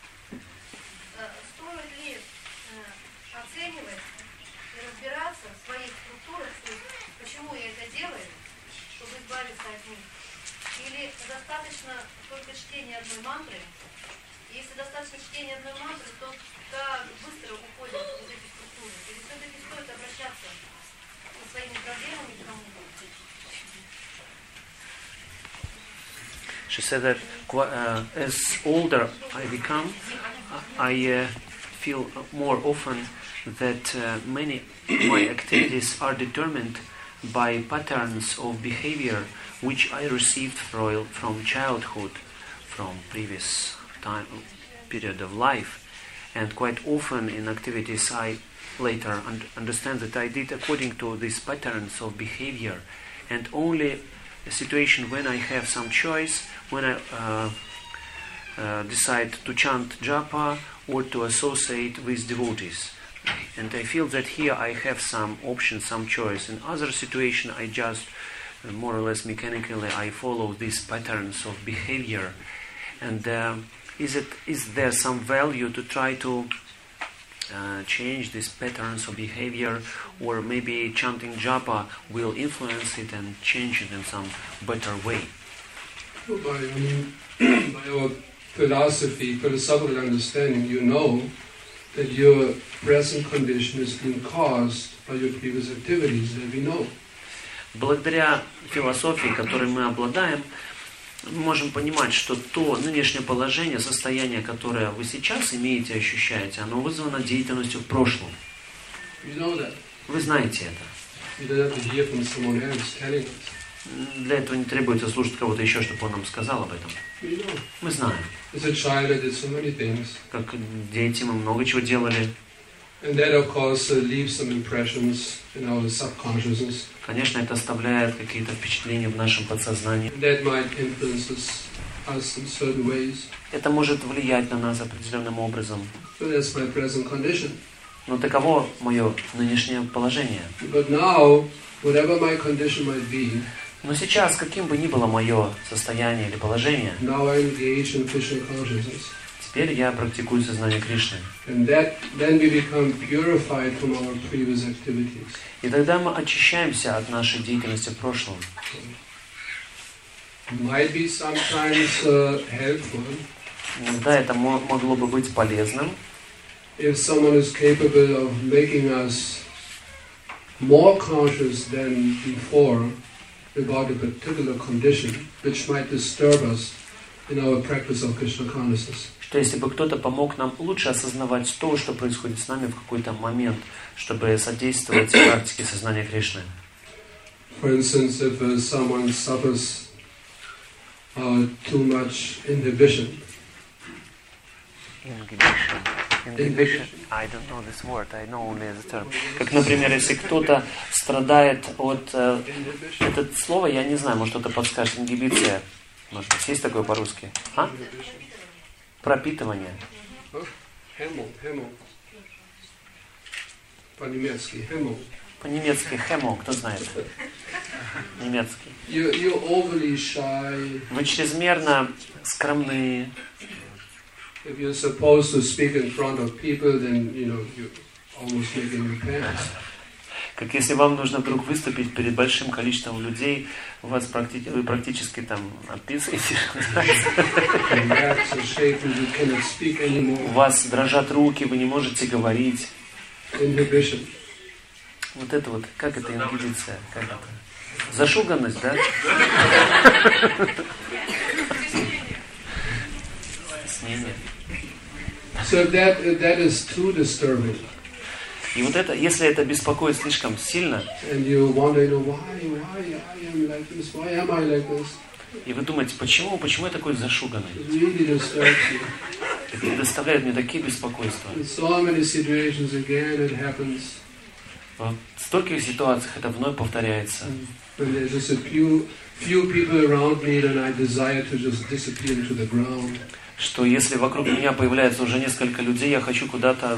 E: Стоит ли оценивать и разбираться в своих структурах, почему я это делаю, чтобы избавиться от них? Или достаточно только чтения одной мантры? Если достаточно чтения одной мантры, то как быстро уходят вот эти структуры? Или все-таки стоит обращаться со своими проблемами к кому-то?
C: She said that as older I become, I feel more often that many my activities are determined by patterns of behavior which I received from childhood, from previous time period of life, and quite often in activities I later understand that I did according to these patterns of behavior, and only a situation when I have some choice, when I decide to chant japa or to associate with devotees. And I feel that here I have some option, some choice. In other situation I just more or less mechanically I follow these patterns of behavior. And is there some value to try to change these patterns of behavior, or maybe chanting japa will influence it and change it in some better way?
A: Well, by our philosophical understanding, you know that your present condition is being caused by your previous activities, that we know.
C: Благодаря философии, которой мы обладаем, мы можем понимать, что то нынешнее положение, состояние, которое вы сейчас имеете, ощущаете, оно вызвано деятельностью в прошлом.
A: You know that.
C: Вы знаете это.
A: You don't have to hear from someone else telling us.
C: Для этого не требуется слушать кого-то еще, чтобы он нам сказал об этом.
A: We know.
C: Мы знаем.
A: As a child, I did so many things.
C: Как дети мы много чего делали.
A: And that, of course, leaves some impressions in our subconsciousness.
C: Конечно, это оставляет какие-то впечатления в нашем подсознании.
A: That might influence us in certain ways.
C: Это может влиять на нас определенным образом.
A: So that's my present condition.
C: Но таково мое нынешнее положение.
A: But now, whatever my condition might be,
C: но сейчас, каким бы ни было мое состояние или положение,
A: now I engage in Krishna consciousness.
C: Теперь я практикую сознание Кришны.
A: And then we become purified from our previous activities.
C: И тогда мы очищаемся от нашей деятельности в прошлом.
A: Might be sometimes helpful.
C: Иногда это могло бы быть полезным.
A: If someone is capable of making us more conscious than before about a particular condition, which might disturb us in our practice of Krishna consciousness.
C: Что если бы кто-то помог нам лучше осознавать то, что происходит с нами в какой-то момент, чтобы содействовать практике сознания Кришны.
A: For instance, if someone suffers too much inhibition.
C: Inhibition. I don't know this word. I know only the term. Как, например, если кто-то страдает от... это слово я не знаю, может кто-то подскажет. Ингибиция. Может быть, есть такое по-русски? А? Пропитывание.
A: Hemmung. По-немецки. Hemmung.
C: По-немецки hemmung. Кто знает? Немецкий.
A: You're overly shy.
C: Вы чрезмерно скромны.
A: If you're supposed to speak in front of people, then you're almost making your pants.
C: Как если вам нужно вдруг выступить перед большим количеством людей, вы практически там описываете.
A: У вас
C: дрожат руки, вы не можете говорить.
A: inhibition.
C: Вот это вот, как это ингибиция? Как это? Зашуганность, да? Стеснение.
A: So if that is too disturbing,
C: И вот это, если это беспокоит слишком сильно,
A: and you wonder, why I am like this, why am I like this?
C: и вы думаете, почему я такой зашуганный?
A: It really disturbs you.
C: Это доставляет мне такие беспокойства.
A: In so many situations again it happens.
C: В стольких ситуациях это вновь повторяется.
A: When there's just a few people around me, then I desire to just disappear into the ground.
C: Что если вокруг меня появляется уже несколько людей, я хочу куда-то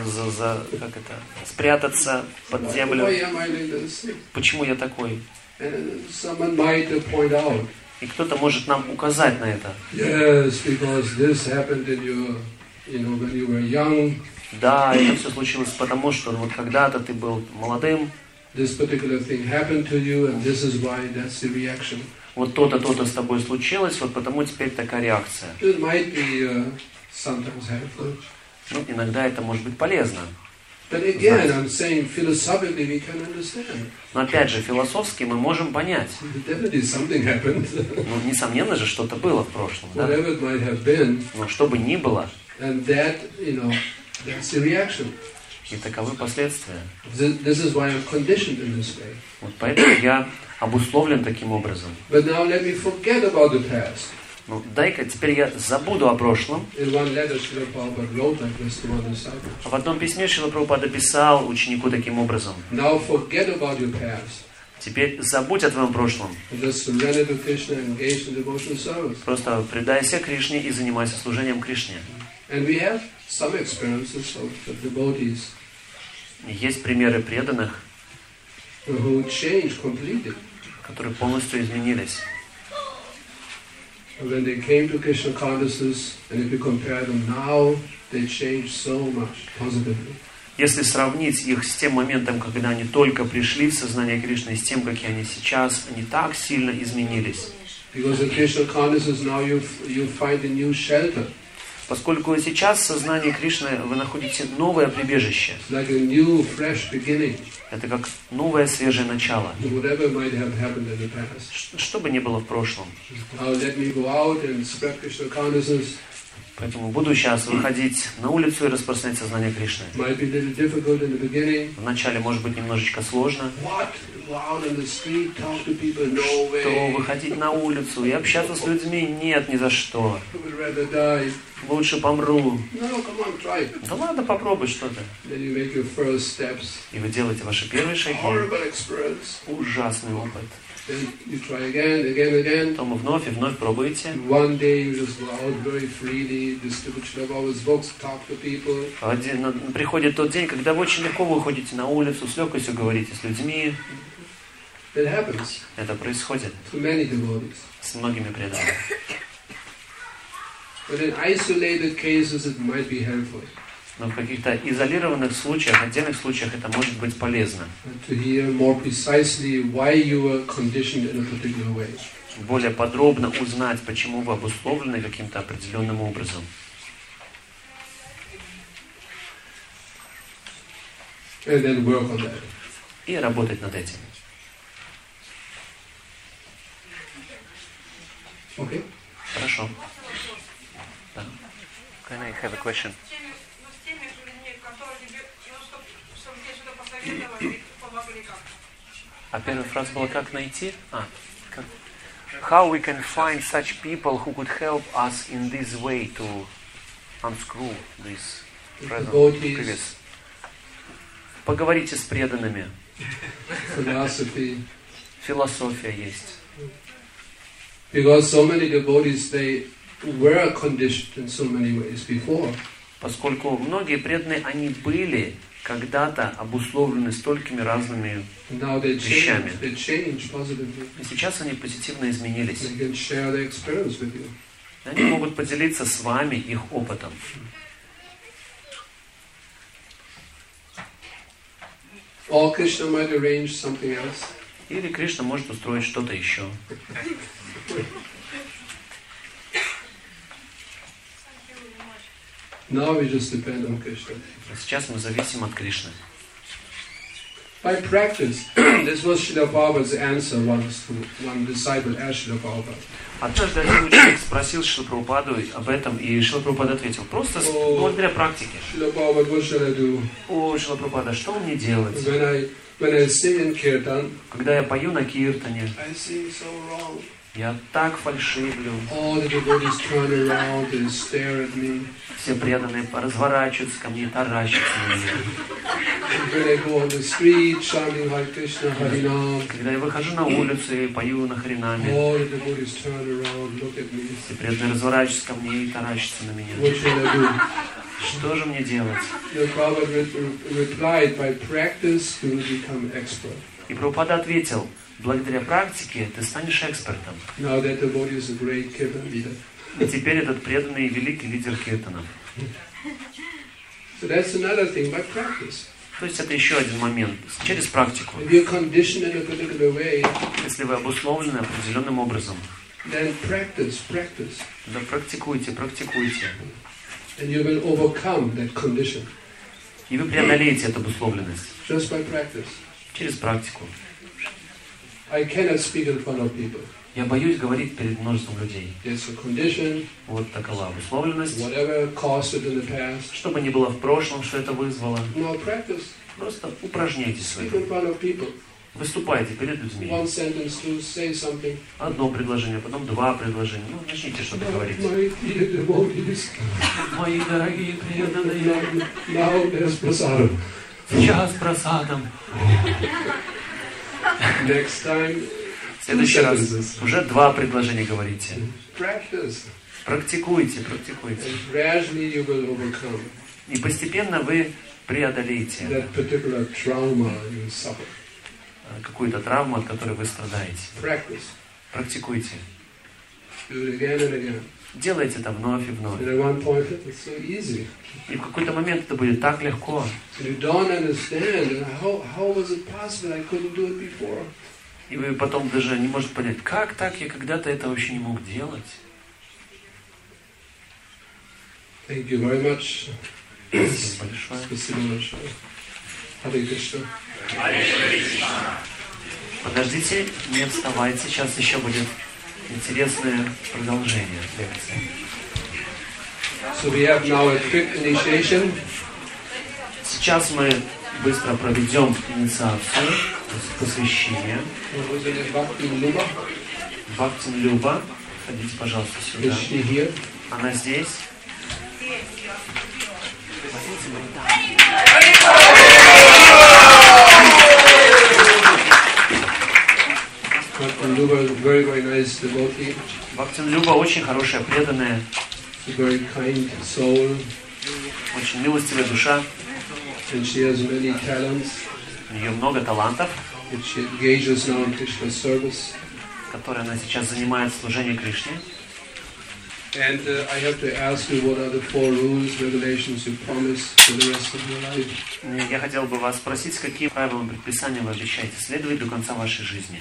C: спрятаться под землю.
A: Why am I like this?
C: Почему я такой?
A: And someone might point out.
C: И кто-то может нам указать на это.
A: Yes, because this happened in your, when you were young.
C: Да, это все случилось потому, что вот когда-то ты был молодым.
A: This particular thing happened to you, and this is why that's the reaction.
C: Вот то-то, то-то с тобой случилось, вот потому теперь такая реакция.
A: It might be sometimes helpful.
C: Ну, иногда это может быть полезно.
A: But again, I'm saying philosophically we can understand.
C: Но опять же, философски мы можем понять.
A: Definitely something happened.
C: Ну, несомненно же, что-то было в прошлом, да?
A: Whatever it might have been.
C: Но что бы ни было,
A: And that, that's the reaction.
C: и таковы последствия.
A: This is why I'm conditioned in this way.
C: Вот поэтому я обусловлен таким образом.
A: But now let me forget about the past.
C: Ну, дай-ка теперь я забуду о прошлом.
A: In one letter, Srila Prabhupada wrote like this to one disciple.
C: В одном письме Шрила Прабхупада писал ученику таким образом.
A: Now forget about your past.
C: Теперь забудь о твоем прошлом.
A: Just surrender to Krishna and engage in devotional service.
C: Просто предайся Кришне и занимайся служением Кришне.
A: And we have some experiences of devotees
C: Есть примеры преданных,
A: who changed completely.
C: которые полностью изменились.
A: When they came to Krishna consciousness, and if you compare them now, they changed so much positively.
C: Если сравнить их с тем моментом, когда они только пришли в сознание Кришны, и с тем, какие они сейчас, они так сильно изменились.
A: Because in Krishna consciousness now you find a new shelter.
C: Поскольку сейчас в сознании Кришны вы находите новое прибежище.
A: Like a new, fresh beginning.
C: Это как новое свежее начало.
A: Whatever might have happened in the past.
C: Что бы ни было в прошлом.
A: Now let me go out and spread Krishna consciousness.
C: Поэтому буду сейчас выходить на улицу и распространять сознание Кришны.
A: Might be a little difficult in the beginning.
C: Вначале может быть немножечко сложно.
A: What? Go out on the street, talk to people? No way.
C: То выходить на улицу и общаться с людьми? Нет, ни за что.
A: I would rather die.
C: Лучше помру.
A: No, come on, try.
C: Да ладно, попробуй что-то.
A: Then you make your first steps.
C: И вы делаете ваши первые шаги.
A: Horrible experience.
C: Ужасный опыт.
A: Then you try again.
C: Потом вновь и вновь пробуете.
A: One day you just go out very freely, distribute Srila books, talk to people.
C: Приходит тот день, когда вы очень легко выходите на улицу, с легкостью говорите с людьми.
A: It happens
C: Это происходит
A: to many devotees.
C: с многими преданными.
A: But in isolated cases it might be helpful.
C: Но в каких-то изолированных случаях, отдельных случаях это может быть полезно.
A: To hear more precisely why you were conditioned in a particular way.
C: Более подробно узнать, почему вы обусловлены каким-то определенным образом.
A: And then work on that.
C: И работать над этим.
A: Okay?
C: Хорошо. Да. Can I have a question? А первая фраза была «как найти»? How we can find such people who could help us in this way to unscrew this present previous. Поговорите с преданными.
A: Philosophy.
C: Философия есть.
A: Because so many devotees, they were conditioned in so many ways before.
C: Поскольку многие преданные, они были когда-то обусловлены столькими разными вещами. И сейчас они позитивно изменились. Они могут поделиться с вами их опытом. Или Кришна может устроить что-то еще.
A: Now we just depend on Krishna.
C: Сейчас мы зависим от Кришны.
A: By practice, this was Srila Prabhupada's answer once to one disciple asked Srila Prabhupada.
C: Однажды один ученик спросил Шрила Прабхупаду об этом, и Шрила Прабхупада ответил: просто благодаря практике.
A: Srila Prabhupada, what shall I do?
C: О, Шрила Прабхупада, что мне делать?
A: When I sing in kirtan,
C: Когда я пою на киртане,
A: I sing so wrong.
C: я так фальшивлю.
A: All the devotees turn around and stare at me.
C: Все преданные разворачиваются ко мне и таращатся на меня.
A: When I go on the street chanting Hare Krishna, Hare Nam,
C: Когда я выхожу на улицу и пою на Харинаме,
A: all the devotees turn around, look at me.
C: все преданные разворачиваются ко мне и таращатся на меня.
A: What shall I do?
C: Что же мне делать?
A: The Prabhupada replied, by practice you will become expert.
C: И Прабхупада ответил: благодаря практике ты станешь экспертом.
A: Now that devotee is a great kirtan leader.
C: И теперь этот преданный и великий лидер киртана.
A: So that's another thing, by practice.
C: То есть это еще один момент. Через практику.
A: If you're conditioned in a particular way,
C: Если вы обусловлены определенным образом,
A: then practice.
C: тогда практикуйте.
A: And you will overcome that condition.
C: И вы преодолеете эту обусловленность.
A: Just by practice.
C: Через практику.
A: I cannot speak in front of people.
C: Я боюсь говорить перед множеством людей.
A: There's a condition,
C: Вот такова обусловленность.
A: whatever caused it in the past.
C: Что бы ни было в прошлом, что это вызвало,
A: No, practice.
C: просто упражняйтесь в
A: Speak
C: этом.
A: in front of people.
C: Выступайте перед людьми.
A: One sentence to say something.
C: Одно предложение, потом два предложения. Ну, начните что-то говорить.
A: My dear devotees,
C: Мои дорогие преданные,
A: now there's prasadam.
C: сейчас просадом.
A: Next time,
C: В следующий раз уже два предложения говорите.
A: practice.
C: Практикуйте.
A: And gradually you will overcome
C: И постепенно вы преодолеете
A: that particular trauma you suffer.
C: какую-то травму, от которой вы страдаете.
A: Practice.
C: Практикуйте.
A: Do it again and again.
C: Делайте это вновь и вновь.
A: And at one point, it's so easy.
C: И в какой-то момент это будет так легко.
A: You don't understand. And how was it possible? I couldn't do it before.
C: И вы потом даже не можете понять, как так я когда-то это вообще не мог делать.
A: Thank you very much.
C: Спасибо большое.
A: Спасибо большое. Hare Krishna.
C: Подождите, не вставайте, сейчас еще будет интересное продолжение лекции.
A: So we have now a quick initiation.
C: Сейчас мы быстро проведем инициацию, то есть посвящение.
A: Who's in it? Bhakti Luba?
C: Бхактин Люба, ходите, пожалуйста, сюда.
A: Is she here?
C: Она здесь.
A: Bhakti Luba is a very, very nice devotee.
C: Бхактин Люба очень хорошая, преданная,
A: A very kind soul.
C: очень милостивая душа.
A: And she has many talents.
C: У нее много талантов,
A: Which she engages now in Krishna service.
C: которые она сейчас занимает в служении Кришне.
A: And I have to ask you, what are the 4 rules, regulations you promise for the rest of your life?
C: Я хотел бы вас спросить, какие правила предписания вы обещаете следовать до конца вашей жизни?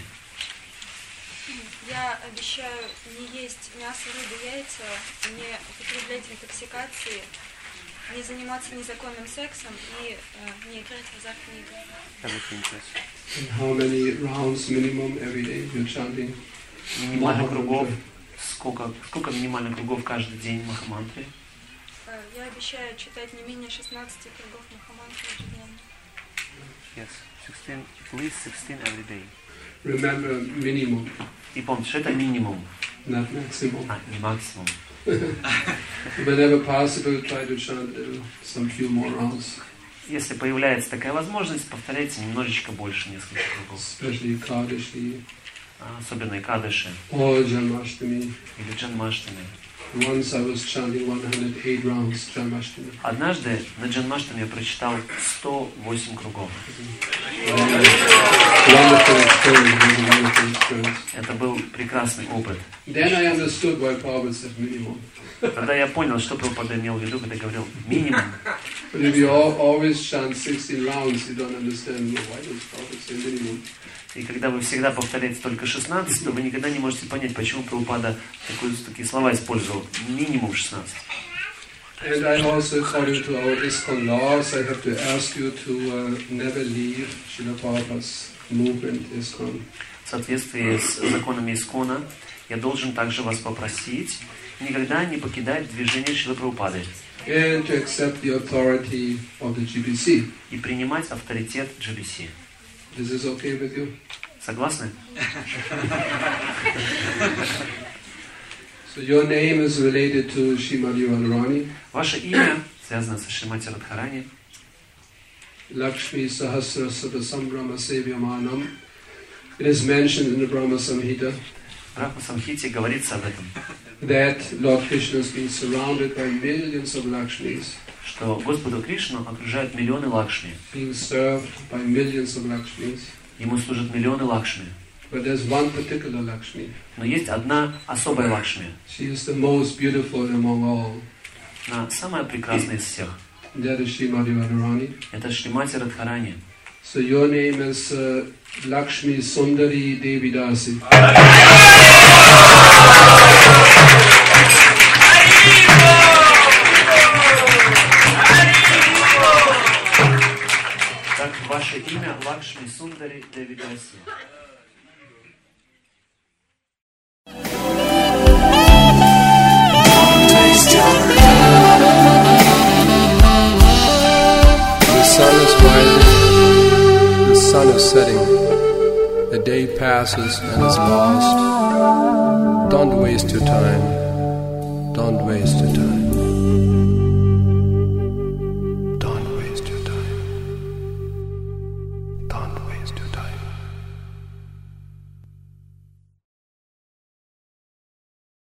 H: Я обещаю не есть мясо, рыбу, яйца, не употреблять интоксикации, не заниматься незаконным сексом и не играть в азартные игры.
A: And how many rounds minimum every day you're chanting?
C: Минимальных кругов. Сколько минимальных кругов каждый день Махамантры?
H: Я обещаю читать не менее 16 кругов Махамантры ежедневно.
C: Yes, 16, at least 16 every day.
A: Remember, minimum,
C: И помните, что это минимум,
A: not maximum.
C: не максимум.
A: Whenever possible, try to chant some few more rounds.
C: Если появляется такая возможность, повторяйте немножечко больше, несколько кругов.
A: Especially Kadashvi
C: Особенно и Кадыши
A: or Janmashtami.
C: или Джанмаштами.
A: Once I was chanting 108 rounds Janmashtami.
C: Однажды на Джанмаштами я прочитал 108 кругов.
A: Wonderful experience.
C: Это был прекрасный опыт.
A: Then I understood why Prabhupada said minimum.
C: Тогда я понял, что Прабхупада имел в виду, когда говорил минимум.
A: But if you always chant 16 rounds, you don't understand why does Prabhupada say minimum.
C: И когда вы всегда повторяете только 16, то вы никогда не можете понять, почему Прабхупада такие слова использовал. Минимум 16.
A: And I also, according to our ISKCON laws, I have to ask you to never leave Srila Prabhupada's movement ISKCON.
C: В соответствии с законами Искона, я должен также вас попросить никогда не покидать движение Шрилы Прабхупады
A: And to accept the authority of the GBC.
C: и принимать авторитет GBC.
A: This is okay with you?
C: Согласны?
A: So your name is related to Srimati Radharani.
C: Ваше имя связано со Шримати Радхарани.
A: Lakshmi Sahasra Sadasambrahma Sevyamanam. It is mentioned in the Brahma Samhita
C: В Брахма Самхите говорится об этом,
A: that Lord Krishna is being surrounded by millions of Lakshmis,
C: что Господу Кришну окружают миллионы Лакшми.
A: being served by millions of Lakshmis.
C: Ему служат миллионы Лакшми.
A: But there's one particular Lakshmi.
C: Но есть одна особая Лакшми.
A: She is the most beautiful among all.
C: Она самая прекрасная из всех.
A: That is Srimati Radharani.
C: Это Шримати Радхарани.
A: So your name is Lakshmi Sundari Devidasi.
C: Так, ваше имя Лакшми Сундари Девидаси.
I: The sun is rising, the sun is setting, a day passes and is lost. Don't waste your time, don't waste your time. Don't waste your time. Don't waste your time.